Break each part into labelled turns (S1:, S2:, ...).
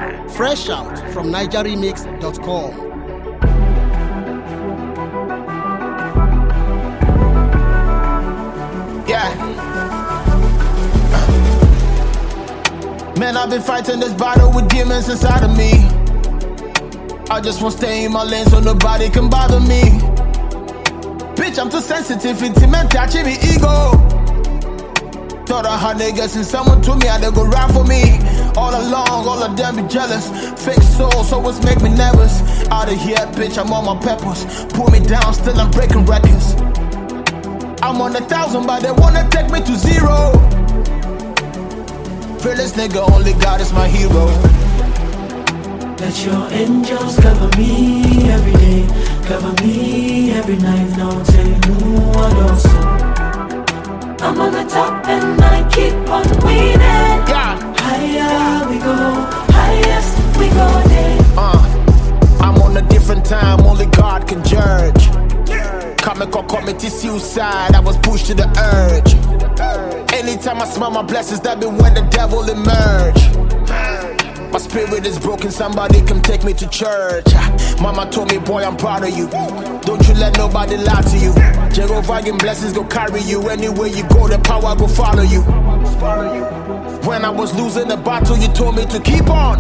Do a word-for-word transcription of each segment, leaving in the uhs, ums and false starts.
S1: Fresh out from niger remix dot com.
S2: Yeah. Man, I've been fighting this battle with demons inside of me. I just won't stay in my lane so nobody can bother me. Bitch, I'm too sensitive, intimate, touching me ego. Thought I had niggas and someone told me how they go ride for me. All along, all of them be jealous. Fake souls always make me nervous. Out of here, bitch, I'm on my peppers. Pull me down, still I'm breaking records. I'm on a thousand, but they wanna take me to zero. Fearless nigga, only God is my hero.
S3: Let your angels cover me every day, cover me every night. No take no one else. I'm on the top and I keep on winning.
S2: Yeah.
S3: Higher we go, highest we go there.
S2: Uh, I'm on a different time, only God can judge. Comic or committee suicide, I was pushed to the urge. Anytime I smell my blessings, that be when the devil emerge. My spirit is broken, somebody come take me to church. Mama told me, boy, I'm proud of you. Don't you let nobody lie to you. Jehovah in blessings go carry you. Anywhere you go, the power go follow you. When I was losing the battle, you told me to keep on.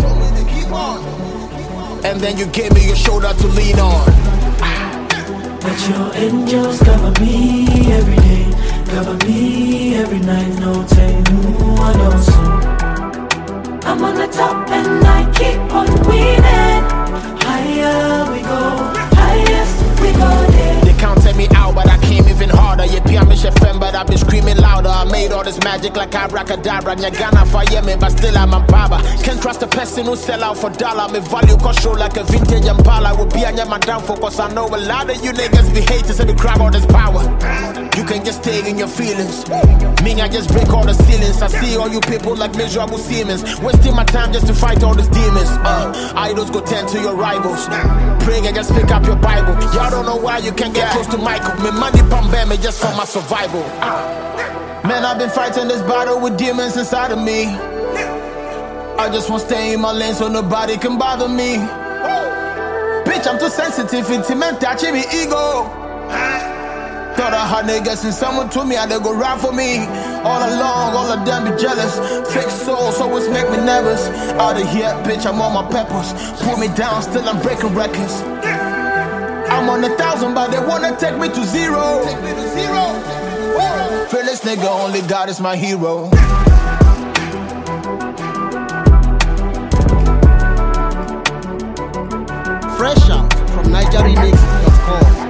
S2: And then you gave me your shoulder to lean on.
S3: Let your angels cover me every day, cover me every night. No take no one else. I'm on the top and I keep on winning. Higher we go, highest we go there.
S2: They counted me out, but I came even harder. You P M me chefem, but I've been screaming louder. I made all this magic like abracadabra. Nyagana fire me, but still I'm a baba. Can't trust a person who sell out for dollar. Me value control like a vintage Impala. Will be on my downfall, cause I know a lot of you niggas be haters and be grab all this power. You can just stay in your feelings. Me, I just break all the ceilings. I see all you people like miserable Siemens, wasting my time just to fight all these demons. Uh, idols go tend to your rivals. Pray and just pick up your Bible. Y'all don't know why you can't get close to Michael. Me money pump me just for my survival. Uh, man, I've been fighting this battle with demons inside of me. I just won't stay in my lane so nobody can bother me. Bitch, I'm too sensitive, intimate, touching me ego. Thought I had niggas and someone told me how they go ride for me. All along, all of them be jealous. Fake souls always make me nervous. Out of here, bitch, I'm on my peppers. Pull me down, still I'm breaking records. I'm on a thousand, but they wanna take me to zero. Take me to zero. Fearless nigga, only God is my hero.
S1: Fresh out from niger remix dot com.